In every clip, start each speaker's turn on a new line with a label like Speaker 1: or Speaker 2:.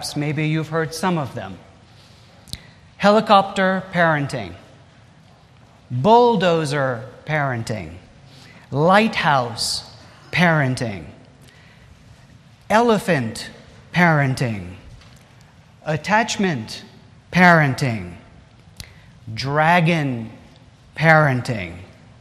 Speaker 1: perhaps maybe you've heard some of them. Helicopter parenting, bulldozer parenting, lighthouse parenting, elephant parenting, attachment parenting, dragon parenting,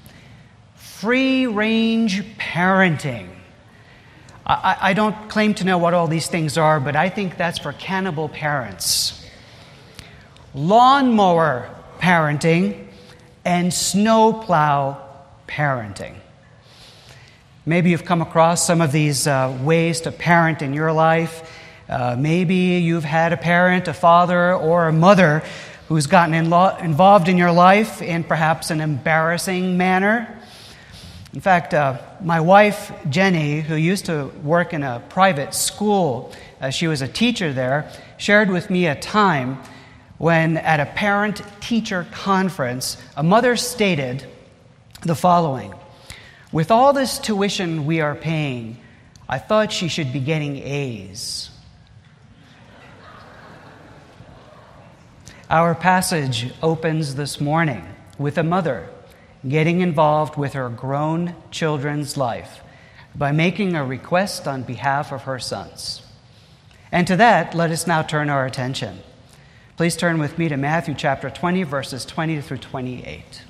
Speaker 1: free-range parenting. I don't claim to know what all these things are, but I think that's for cannibal parents. Lawnmower parenting and snowplow parenting. Maybe you've come across some of these ways to parent in your life. Maybe you've had a parent, a father, or a mother who's gotten involved in your life in perhaps an embarrassing manner. In fact, my wife, Jenny, who used to work in a private school, she was a teacher there, shared with me a time when at a parent-teacher conference, a mother stated the following: "With all this tuition we are paying, I thought she should be getting A's." Our passage opens this morning with a mother getting involved with her grown children's life by making a request on behalf of her sons. And to that, let us now turn our attention. Please turn with me to Matthew chapter 20, verses 20 through 28.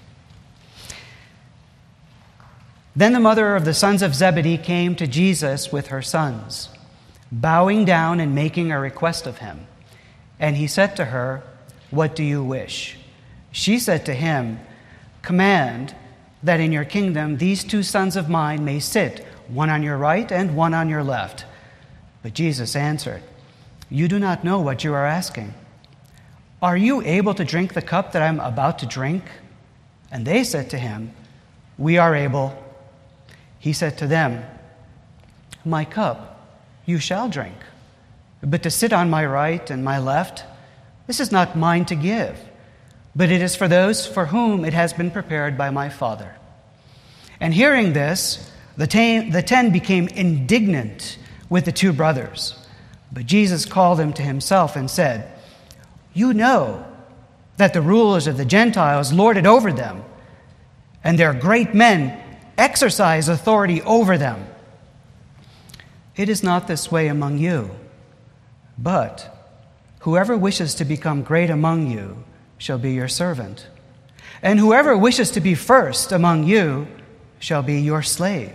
Speaker 1: Then the mother of the sons of Zebedee came to Jesus with her sons, bowing down and making a request of him. And he said to her, "What do you wish?" She said to him, "Command that in your kingdom these two sons of mine may sit, one on your right and one on your left." But Jesus answered, "You do not know what you are asking. Are you able to drink the cup that I am about to drink?" And they said to him, "We are able." He said to them, "My cup you shall drink, but to sit on my right and my left, this is not mine to give, but it is for those for whom it has been prepared by my Father." And hearing this, the 10 became indignant with the two brothers. But Jesus called them to himself and said, "You know that the rulers of the Gentiles lord it over them, and their great men exercise authority over them. It is not this way among you, but whoever wishes to become great among you shall be your servant, and whoever wishes to be first among you shall be your slave.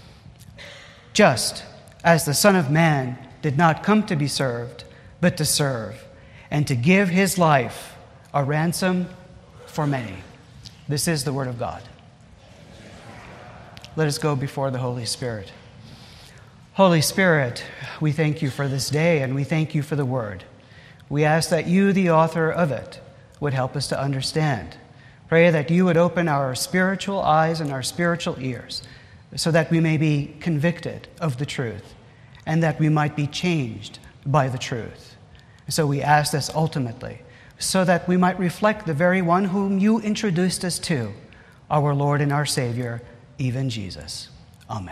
Speaker 1: Just as the Son of Man did not come to be served, but to serve, and to give his life a ransom for many." This is the word of God. Let us go before the Holy Spirit. Holy Spirit, we thank you for this day, and we thank you for the word. We ask that you, the author of it, would help us to understand. Pray that you would open our spiritual eyes and our spiritual ears so that we may be convicted of the truth and that we might be changed by the truth. So we ask this ultimately so that we might reflect the very one whom you introduced us to, our Lord and our Savior, even Jesus. Amen.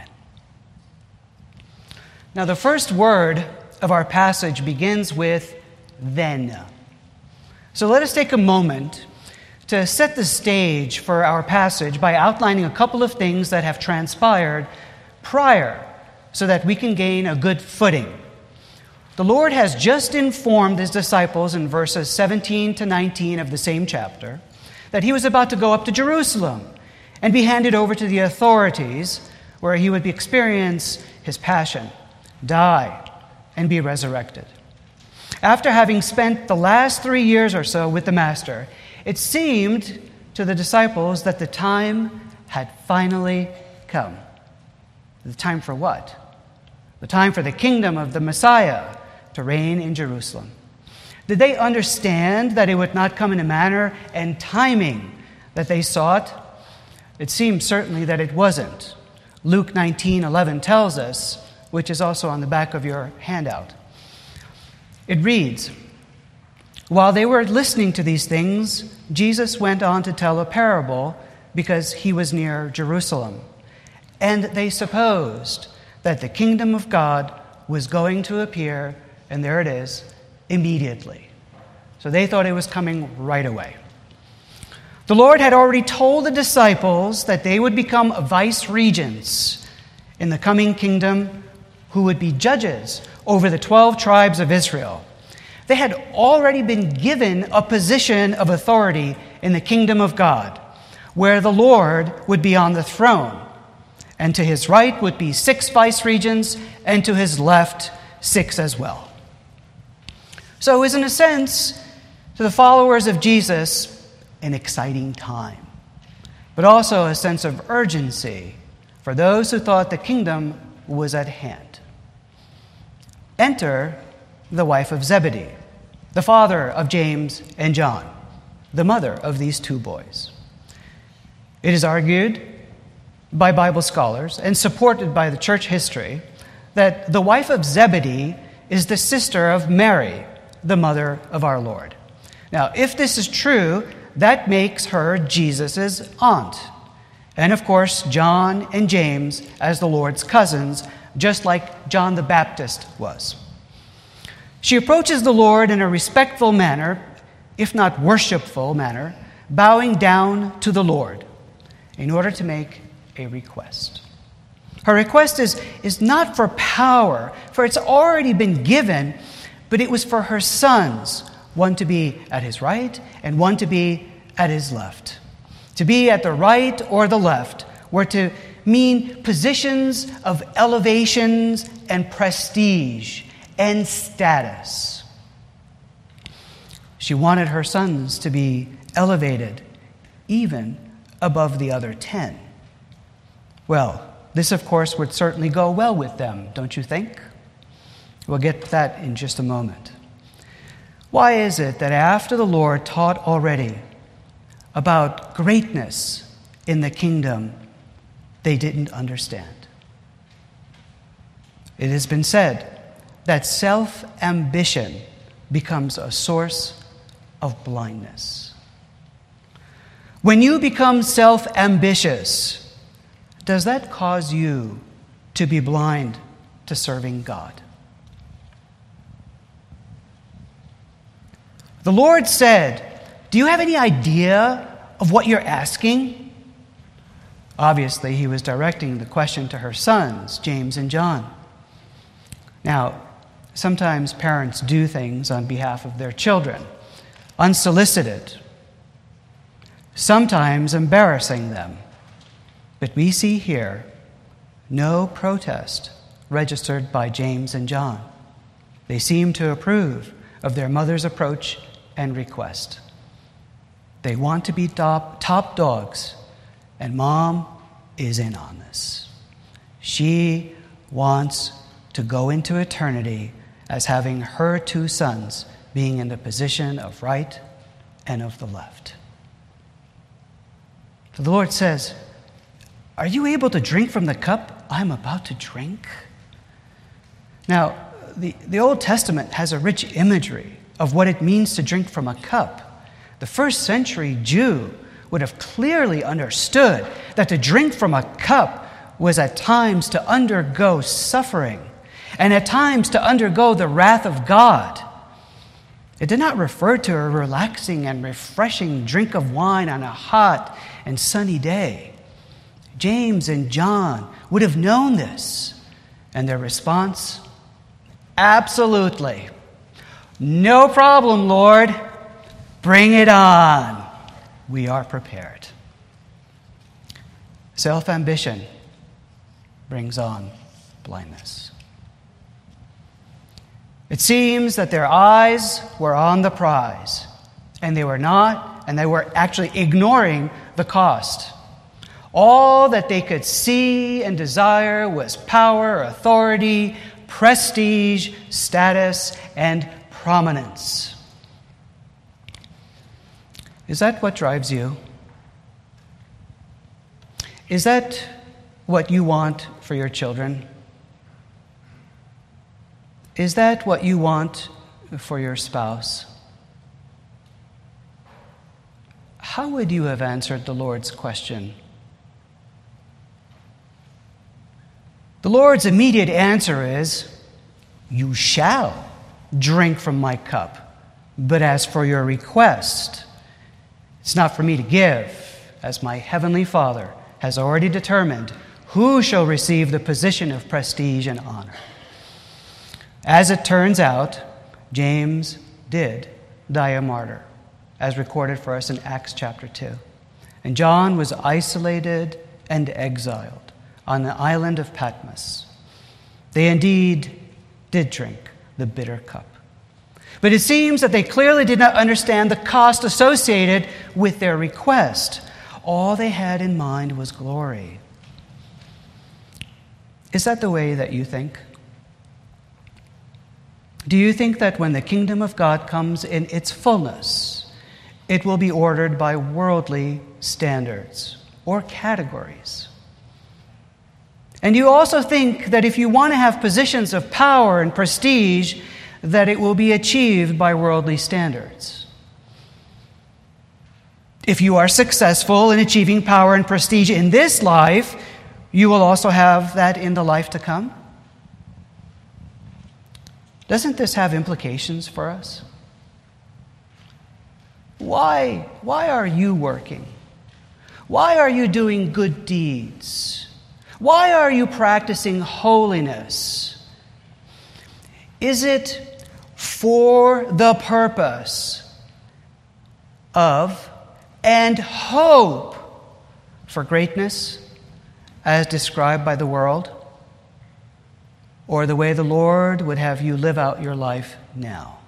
Speaker 1: Now, the first word of our passage begins with "then." So let us take a moment to set the stage for our passage by outlining a couple of things that have transpired prior so that we can gain a good footing. The Lord has just informed his disciples in verses 17 to 19 of the same chapter that he was about to go up to Jerusalem and be handed over to the authorities, where he would experience his passion, die, and be resurrected. After having spent the last 3 years or so with the Master, it seemed to the disciples that the time had finally come. The time for what? The time for the kingdom of the Messiah to reign in Jerusalem. Did they understand that it would not come in a manner and timing that they sought? It seems certainly that it wasn't. Luke 19:11 tells us, which is also on the back of your handout. It reads, "While they were listening to these things, Jesus went on to tell a parable because he was near Jerusalem. And they supposed that the kingdom of God was going to appear," and there it is, immediately. So they thought it was coming right away. The Lord had already told the disciples that they would become vice-regents in the coming kingdom who would be judges over the 12 tribes of Israel. They had already been given a position of authority in the kingdom of God, where the Lord would be on the throne, and to his right would be 6 vice-regents, and to his left 6 as well. So it was, in a sense, to the followers of Jesus, an exciting time, but also a sense of urgency for those who thought the kingdom was at hand. Enter the wife of Zebedee, the father of James and John, the mother of these 2 boys. It is argued by Bible scholars and supported by the church history that the wife of Zebedee is the sister of Mary, the mother of our Lord. Now, if this is true, that makes her Jesus' aunt. And of course, John and James as the Lord's cousins, just like John the Baptist was. She approaches the Lord in a respectful manner, if not worshipful manner, bowing down to the Lord in order to make a request. Her request is not for power, for it's already been given, but it was for her sons, one to be at his right and one to be at his left. To be at the right or the left were to mean positions of elevations and prestige and status. She wanted her sons to be elevated even above the other 10. Well, this, of course, would certainly go well with them, don't you think? We'll get to that in just a moment. Why is it that after the Lord taught already about greatness in the kingdom, they didn't understand? It has been said that self-ambition becomes a source of blindness. When you become self-ambitious, does that cause you to be blind to serving God? The Lord said, "Do you have any idea of what you're asking?" Obviously, he was directing the question to her sons, James and John. Now, sometimes parents do things on behalf of their children, unsolicited, sometimes embarrassing them. But we see here no protest registered by James and John. They seem to approve of their mother's approach and request. They want to be top dogs, and Mom is in on this. She wants to go into eternity as having her 2 sons being in the position of right and of the left. So the Lord says, "Are you able to drink from the cup I'm about to drink?" Now, the Old Testament has a rich imagery of what it means to drink from a cup. The first century Jew would have clearly understood that to drink from a cup was at times to undergo suffering and at times to undergo the wrath of God. It did not refer to a relaxing and refreshing drink of wine on a hot and sunny day. James and John would have known this, and their response, "Absolutely. No problem, Lord. Bring it on. We are prepared." Self-ambition brings on blindness. It seems that their eyes were on the prize, and they were actually ignoring the cost. All that they could see and desire was power, authority, prestige, status, and prominence. Is that what drives you? Is that what you want for your children? Is that what you want for your spouse? How would you have answered the Lord's question? The Lord's immediate answer is, "You shall drink from my cup. But as for your request, it's not for me to give, as my heavenly Father has already determined who shall receive the position of prestige and honor. As it turns out, James did die a martyr, as recorded for us in Acts chapter 2. And John was isolated and exiled on the island of Patmos. They indeed did drink the bitter cup. But it seems that they clearly did not understand the cost associated with their request. All they had in mind was glory. Is that the way that you think? Do you think that when the kingdom of God comes in its fullness, it will be ordered by worldly standards or categories? And you also think that if you want to have positions of power and prestige, that it will be achieved by worldly standards. If you are successful in achieving power and prestige in this life, you will also have that in the life to come. Doesn't this have implications for us? Why are you working? Why are you doing good deeds? Why are you practicing holiness? Is it for the purpose of and hope for greatness as described by the world? Or the way the Lord would have you live out your life now?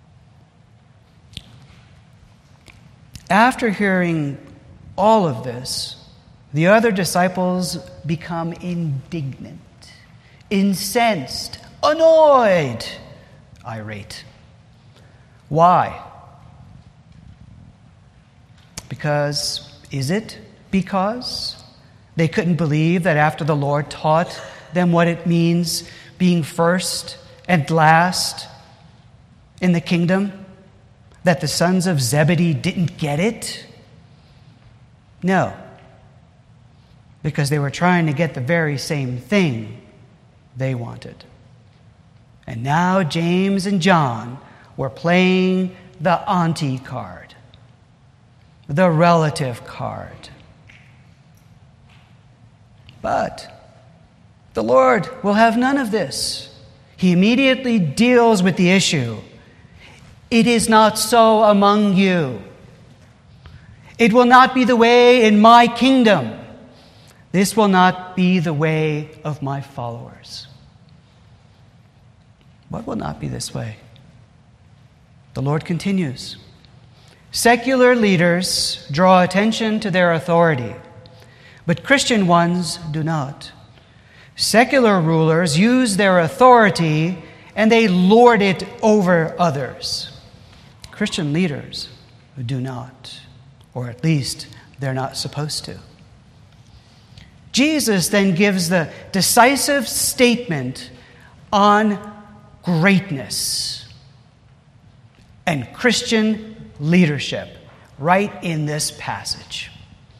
Speaker 1: After hearing all of this, the other disciples become indignant, incensed, annoyed, irate. Why? Is it because they couldn't believe that after the Lord taught them what it means being first and last in the kingdom, that the sons of Zebedee didn't get it? No, because they were trying to get the very same thing they wanted. And now James and John were playing the auntie card, the relative card. But the Lord will have none of this. He immediately deals with the issue. It is not so among you. It will not be the way in my kingdom. This will not be the way of my followers. What will not be this way? The Lord continues. Secular leaders draw attention to their authority, but Christian ones do not. Secular rulers use their authority and they lord it over others. Christian leaders do not, or at least they're not supposed to. Jesus then gives the decisive statement on greatness and Christian leadership right in this passage.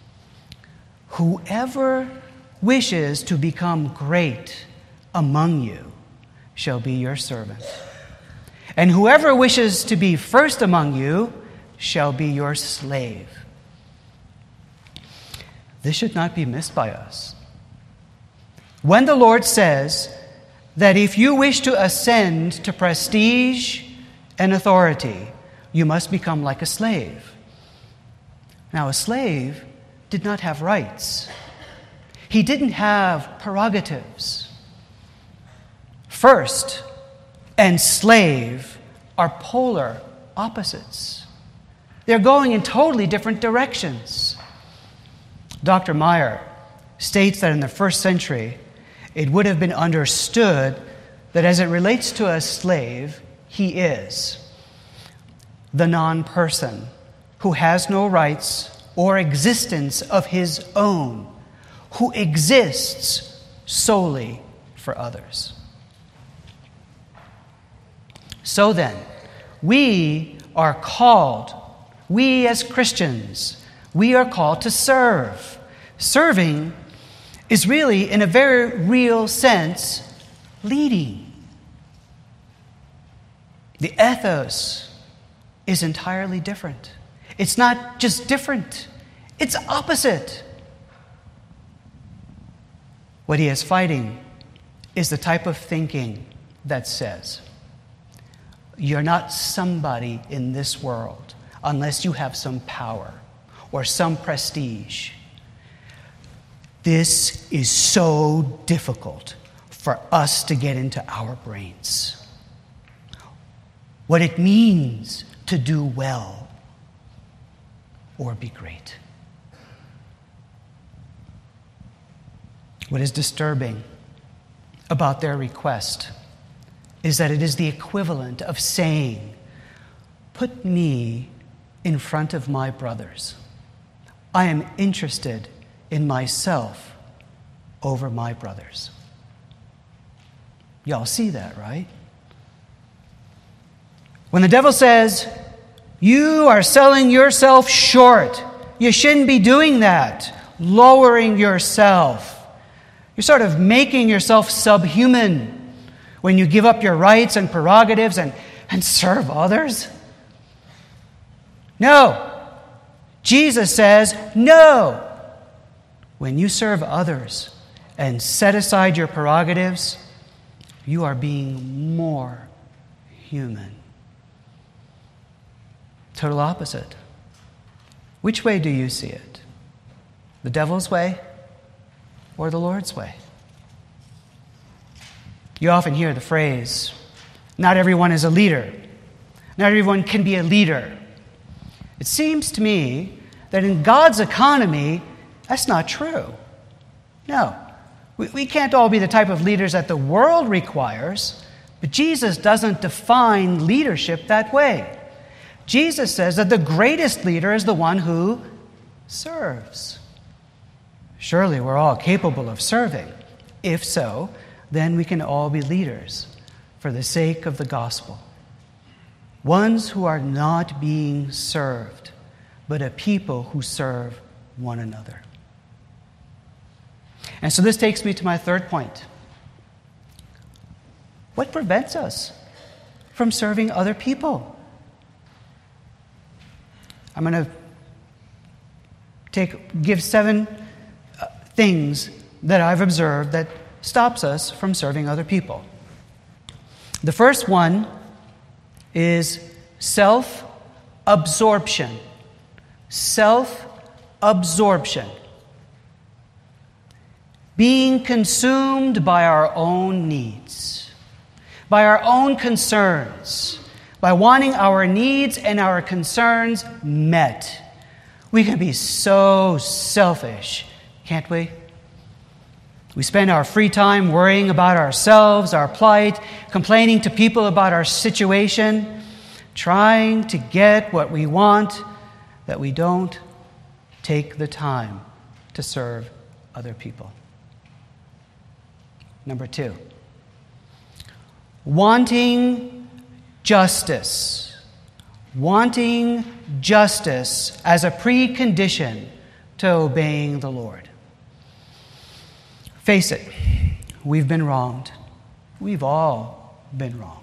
Speaker 1: Whoever wishes to become great among you shall be your servant. And whoever wishes to be first among you shall be your slave. This should not be missed by us. When the Lord says that if you wish to ascend to prestige and authority, you must become like a slave. Now, a slave did not have rights. He didn't have prerogatives. First and slave are polar opposites. They're going in totally different directions. Dr. Meyer states that in the first century, it would have been understood that as it relates to a slave, he is the non-person who has no rights or existence of his own, who exists solely for others. So then, we are called, we as Christians, we are called to serve. Serving is really, in a very real sense, leading. The ethos is entirely different. It's not just different, it's opposite. What he is fighting is the type of thinking that says, you're not somebody in this world unless you have some power or some prestige. This is so difficult for us to get into our brains. What it means to do well or be great. What is disturbing about their request is that it is the equivalent of saying, put me in front of my brothers. I am interested in myself over my brothers. Y'all see that, right? When the devil says, you are selling yourself short, you shouldn't be doing that, lowering yourself. You're sort of making yourself subhuman when you give up your rights and prerogatives and serve others. No. Jesus says, no. When you serve others and set aside your prerogatives, you are being more human. Total opposite. Which way do you see it? The devil's way or the Lord's way? You often hear the phrase, not everyone is a leader. Not everyone can be a leader. It seems to me that in God's economy, that's not true. No, we can't all be the type of leaders that the world requires, but Jesus doesn't define leadership that way. Jesus says that the greatest leader is the one who serves. Surely we're all capable of serving. If so, then we can all be leaders for the sake of the gospel. Ones who are not being served, but a people who serve one another. And so this takes me to my third point. What prevents us from serving other people? I'm going to give 7 things that I've observed that stops us from serving other people. The first one is self-absorption. Self-absorption. Being consumed by our own needs, by our own concerns, by wanting our needs and our concerns met. We can be so selfish, can't we? We spend our free time worrying about ourselves, our plight, complaining to people about our situation, trying to get what we want, that we don't take the time to serve other people. Number 2, wanting justice. Wanting justice as a precondition to obeying the Lord. Face it, we've been wronged. We've all been wronged.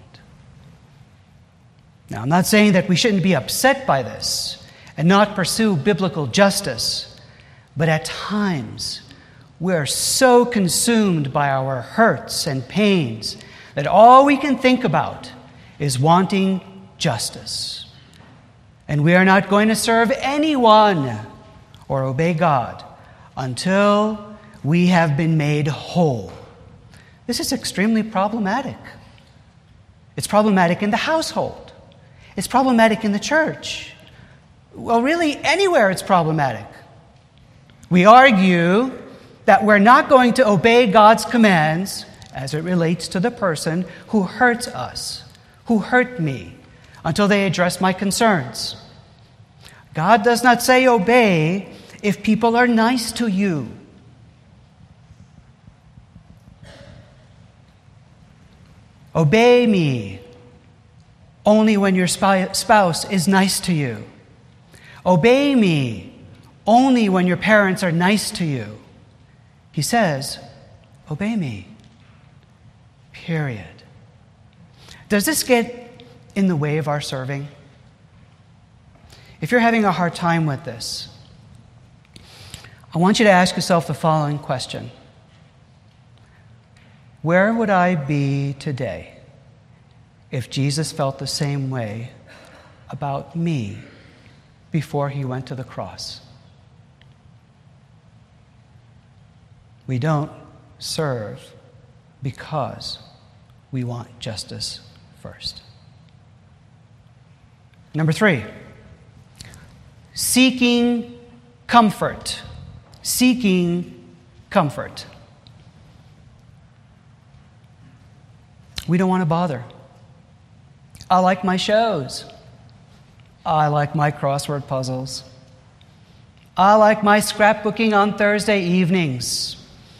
Speaker 1: Now, I'm not saying that we shouldn't be upset by this and not pursue biblical justice, but at times we're so consumed by our hurts and pains that all we can think about is wanting justice. And we are not going to serve anyone or obey God until we have been made whole. This is extremely problematic. It's problematic in the household. It's problematic in the church. Well, really, anywhere it's problematic. We argue that we're not going to obey God's commands as it relates to the person who hurts us, who hurt me, until they address my concerns. God does not say obey if people are nice to you. Obey me only when your spouse is nice to you. Obey me only when your parents are nice to you. He says, obey me. Period. Does this get in the way of our serving? If you're having a hard time with this, I want you to ask yourself the following question. Where would I be today if Jesus felt the same way about me before he went to the cross? We don't serve because we want justice first. Number 3, seeking comfort. Seeking comfort. We don't want to bother. I like my shows. I like my crossword puzzles. I like my scrapbooking on Thursday evenings.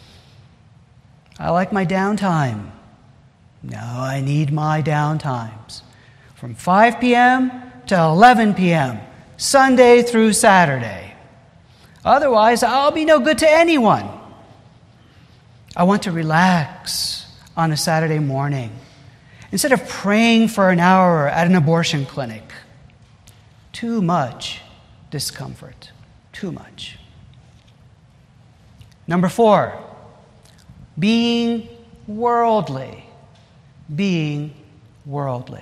Speaker 1: I like my downtime. No, I need my downtimes. From 5 p.m. to 11 p.m., Sunday through Saturday. Otherwise, I'll be no good to anyone. I want to relax on a Saturday morning instead of praying for an hour at an abortion clinic. Too much discomfort. Too much. Number 4, being worldly. Being worldly.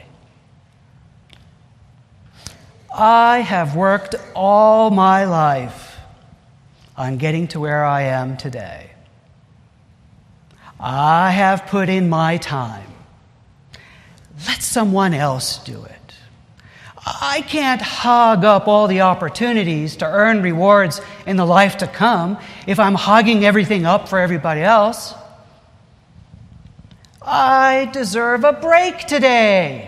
Speaker 1: I have worked all my life on getting to where I am today. I have put in my time. Let someone else do it. I can't hog up all the opportunities to earn rewards in the life to come if I'm hogging everything up for everybody else. I deserve a break today.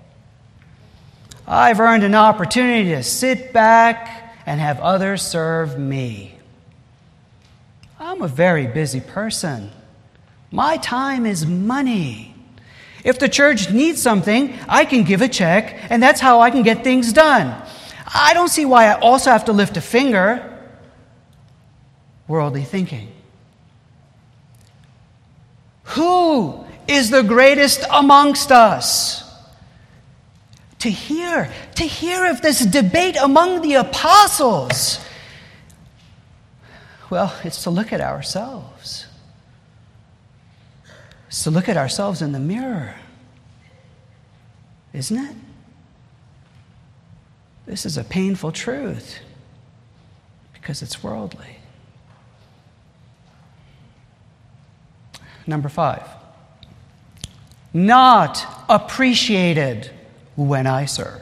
Speaker 1: I've earned an opportunity to sit back and have others serve me. I'm a very busy person. My time is money. If the church needs something, I can give a check, and that's how I can get things done. I don't see why I also have to lift a finger. Worldly thinking. Who is the greatest amongst us? To hear of this debate among the apostles. Well, it's to look at ourselves. It's to look at ourselves in the mirror. Isn't it? This is a painful truth because it's worldly. Number 5. Not appreciated when I serve.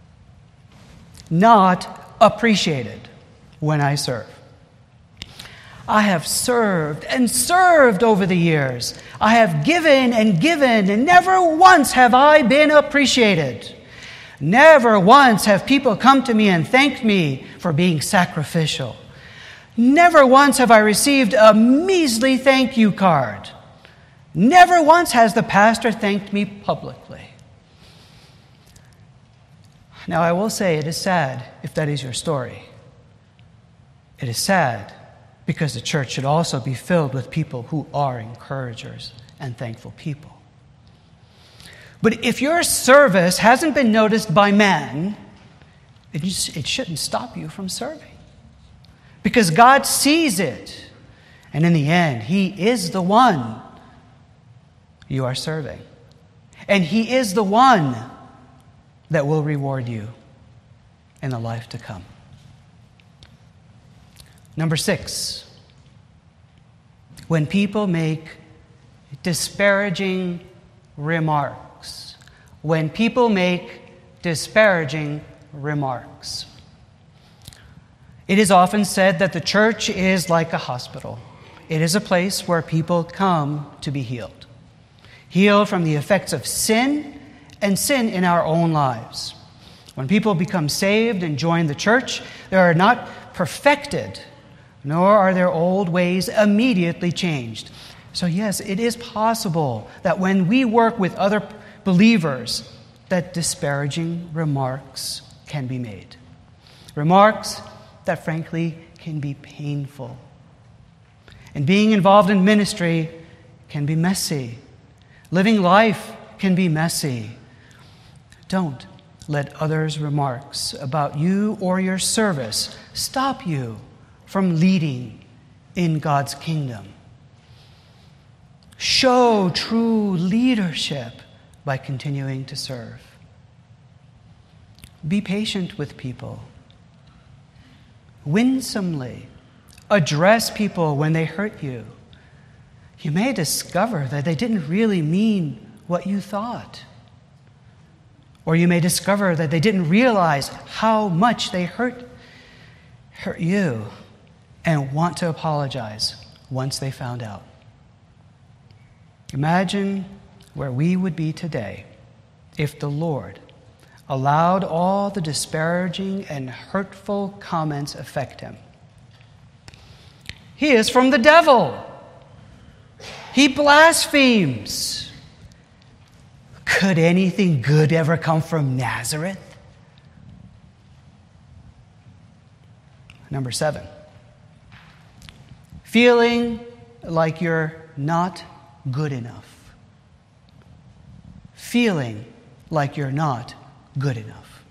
Speaker 1: Not appreciated when I serve. I have served and served over the years. I have given, and never once have I been appreciated. Never once have people come to me and thanked me for being sacrificial. Never once have I received a measly thank you card. Never once has the pastor thanked me publicly. Now, I will say it is sad if that is your story. It is sad because the church should also be filled with people who are encouragers and thankful people. But if your service hasn't been noticed by man, it shouldn't stop you from serving. Because God sees it. And in the end, He is the one you are serving. And He is the one that will reward you in the life to come. Number 6, when people make disparaging remarks. When people make disparaging remarks. It is often said that the church is like a hospital. It is a place where people come to be healed. Healed from the effects of sin and sin in our own lives. When people become saved and join the church, they are not perfected, nor are their old ways immediately changed. So yes, it is possible that when we work with other believers, that disparaging remarks can be made. Remarks that frankly can be painful. And being involved in ministry can be messy. Living life can be messy. Don't let others' remarks about you or your service stop you from leading in God's kingdom. Show true leadership by continuing to serve. Be patient with people. Winsomely address people when they hurt you. You may discover that they didn't really mean what you thought. Or you may discover that they didn't realize how much they hurt you and want to apologize once they found out. Imagine where we would be today if the Lord allowed all the disparaging and hurtful comments affect him. He is from the devil. He blasphemes. Could anything good ever come from Nazareth? Number 7. Feeling like you're not good enough. Feeling like you're not good enough.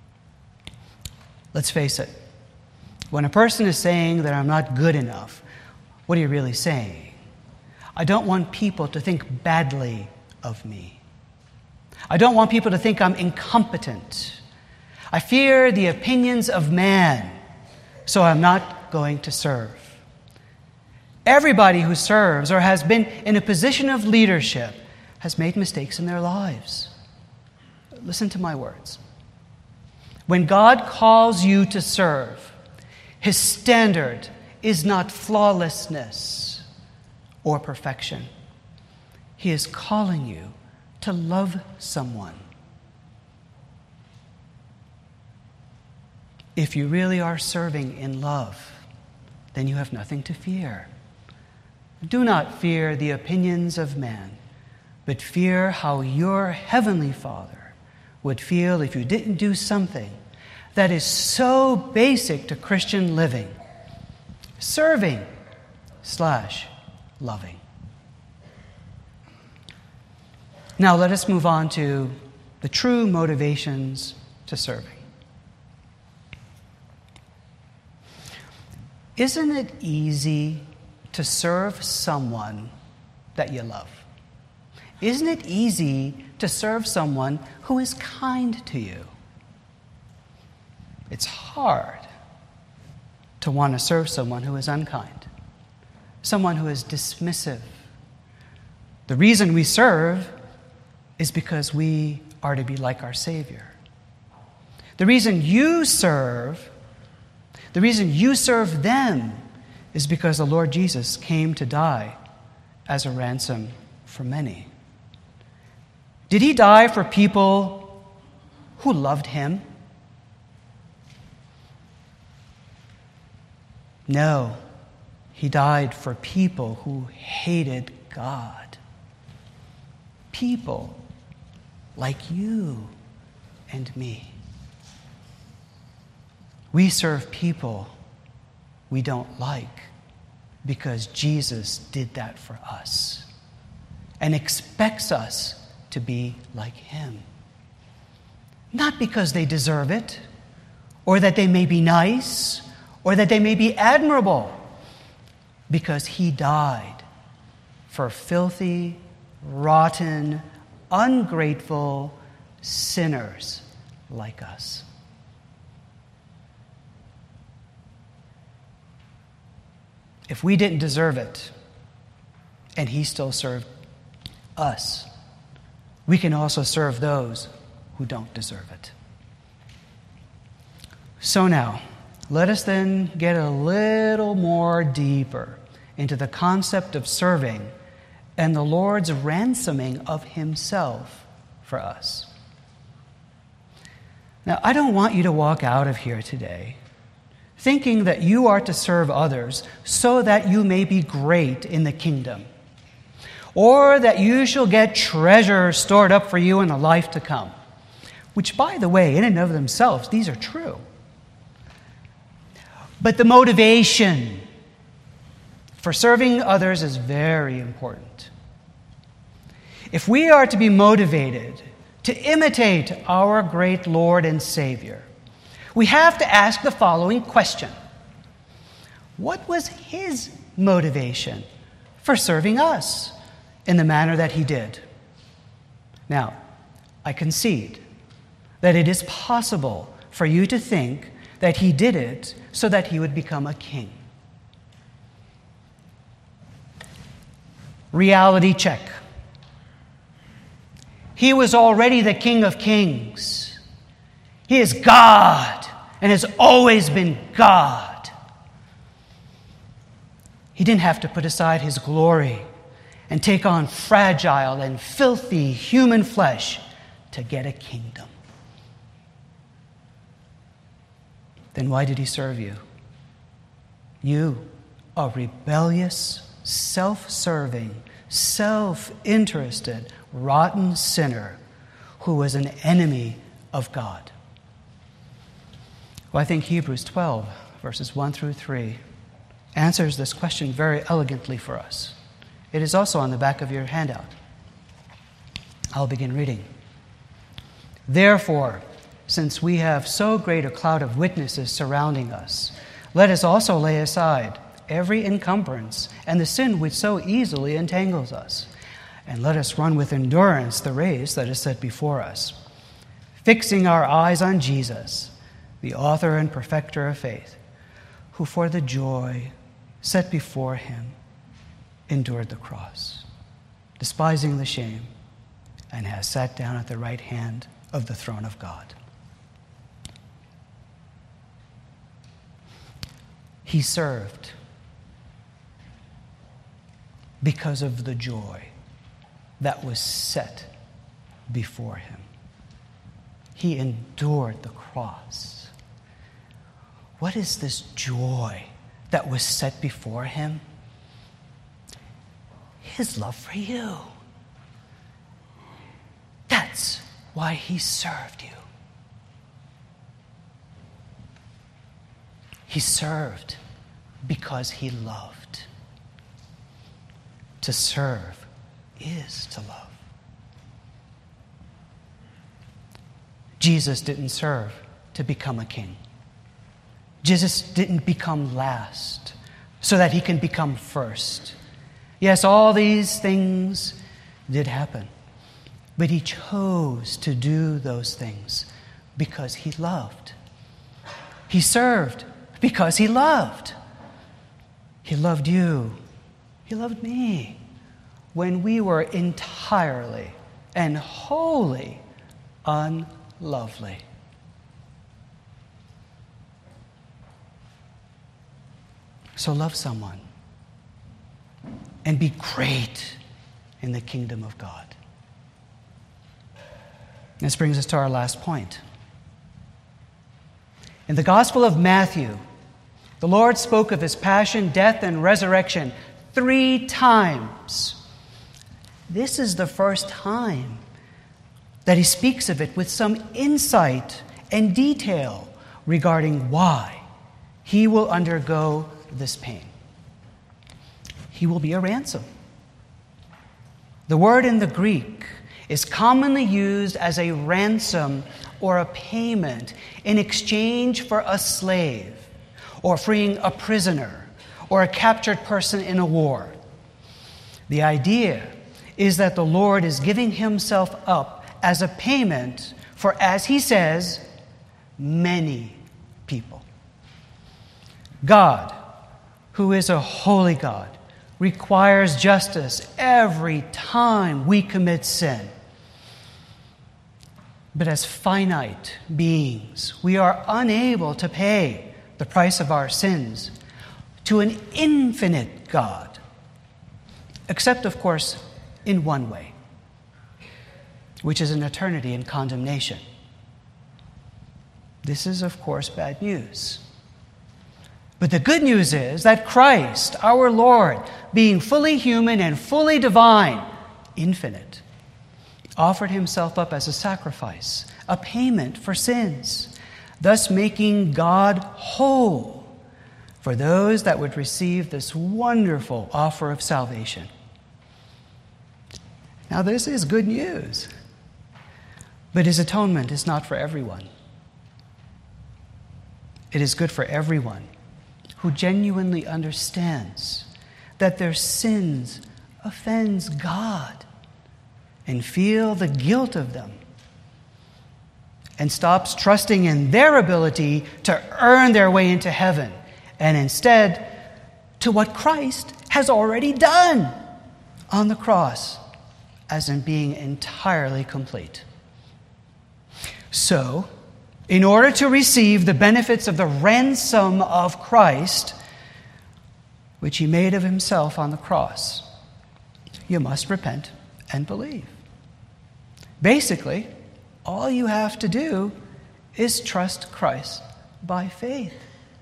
Speaker 1: Let's face it. When a person is saying that I'm not good enough, what are you really saying? I don't want people to think badly of me. I don't want people to think I'm incompetent. I fear the opinions of man, so I'm not going to serve. Everybody who serves or has been in a position of leadership has made mistakes in their lives. Listen to my words. When God calls you to serve, His standard is not flawlessness or perfection. He is calling you to love someone. If you really are serving in love, then you have nothing to fear. Do not fear the opinions of man, but fear how your heavenly Father would feel if you didn't do something that is so basic to Christian living. Serving/loving. Now let us move on to the true motivations to serving. Isn't it easy to serve someone that you love? Isn't it easy to serve someone who is kind to you? It's hard to want to serve someone who is unkind, someone who is dismissive. The reason we serve is because we are to be like our Savior. The reason you serve them is because the Lord Jesus came to die as a ransom for many. Did He die for people who loved Him? No, He died for people who hated God. People like you and me. We serve people we don't like because Jesus did that for us and expects us to be like Him. Not because they deserve it, or that they may be nice, or that they may be admirable, because He died for filthy, rotten, ungrateful sinners like us. If we didn't deserve it, and He still served us, we can also serve those who don't deserve it. So now, let us then get a little more deeper into the concept of serving and the Lord's ransoming of Himself for us. Now, I don't want you to walk out of here today thinking that you are to serve others so that you may be great in the kingdom, or that you shall get treasure stored up for you in the life to come. Which, by the way, in and of themselves, these are true. But the motivation for serving others is very important. If we are to be motivated to imitate our great Lord and Savior, we have to ask the following question. What was his motivation for serving us in the manner that he did? Now, I concede that it is possible for you to think that he did it so that he would become a king. Reality check. He was already the King of Kings. He is God and has always been God. He didn't have to put aside his glory and take on fragile and filthy human flesh to get a kingdom. Then why did he serve you? You, a rebellious, self-serving, self-interested, rotten sinner who was an enemy of God. Well, I think Hebrews 12, verses 1 through 3, answers this question very elegantly for us. It is also on the back of your handout. I'll begin reading. Therefore, since we have so great a cloud of witnesses surrounding us, let us also lay aside every encumbrance and the sin which so easily entangles us, and let us run with endurance the race that is set before us, fixing our eyes on Jesus, the author and perfecter of faith, who for the joy set before him endured the cross, despising the shame, and has sat down at the right hand of the throne of God. He served because of the joy that was set before him. He endured the cross. What is this joy that was set before him? His love for you. That's why he served you. He served because he loved. To serve is to love. Jesus didn't serve to become a king. Jesus didn't become last so that he can become first. Yes, all these things did happen, but he chose to do those things because he loved. He served because he loved. He loved you. He loved me when we were entirely and wholly unlovely. So love someone and be great in the kingdom of God. This brings us to our last point. In the Gospel of Matthew, the Lord spoke of his passion, death, and resurrection 3 times. This is the first time that he speaks of it with some insight and detail regarding why he will undergo this pain. He will be a ransom. The word in the Greek is commonly used as a ransom or a payment in exchange for a slave, or freeing a prisoner, or a captured person in a war. The idea is that the Lord is giving himself up as a payment for, as he says, many people. God, who is a holy God, requires justice every time we commit sin. But as finite beings, we are unable to pay the price of our sins to an infinite God, except, of course, in one way, which is an eternity in condemnation. This is, of course, bad news. But the good news is that Christ, our Lord, being fully human and fully divine, infinite, offered himself up as a sacrifice, a payment for sins, thus making God whole for those that would receive this wonderful offer of salvation. Now, this is good news. But his atonement is not for everyone. It is good for everyone who genuinely understands that their sins offends God and feel the guilt of them, and stops trusting in their ability to earn their way into heaven, and instead to what Christ has already done on the cross, as in being entirely complete. So, in order to receive the benefits of the ransom of Christ, which he made of himself on the cross, you must repent and believe. Basically, all you have to do is trust Christ by faith.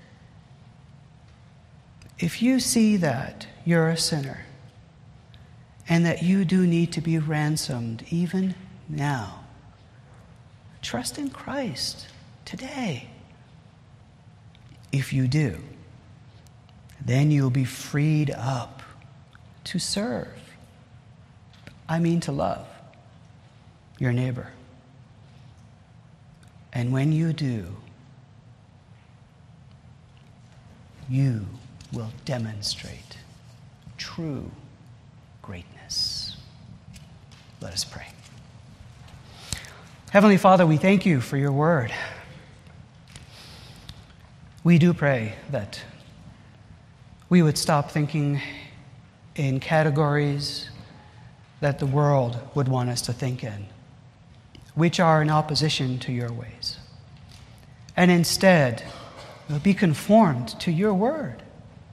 Speaker 1: If you see that you're a sinner and that you do need to be ransomed even now, trust in Christ today. If you do, then you'll be freed up to serve. To love your neighbor. And when you do, you will demonstrate true greatness. Let us pray. Heavenly Father, we thank you for your word. We do pray that we would stop thinking in categories that the world would want us to think in, which are in opposition to your ways, and instead we'll be conformed to your word.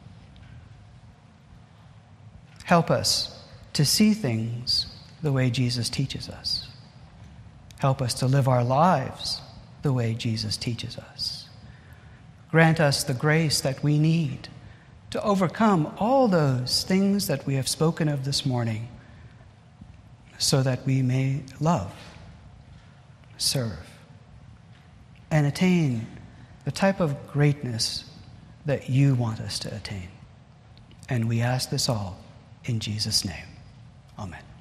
Speaker 1: Help us to see things the way Jesus teaches us. Help us to live our lives the way Jesus teaches us. Grant us the grace that we need to overcome all those things that we have spoken of this morning, so that we may love, serve, and attain the type of greatness that you want us to attain. And we ask this all in Jesus' name. Amen.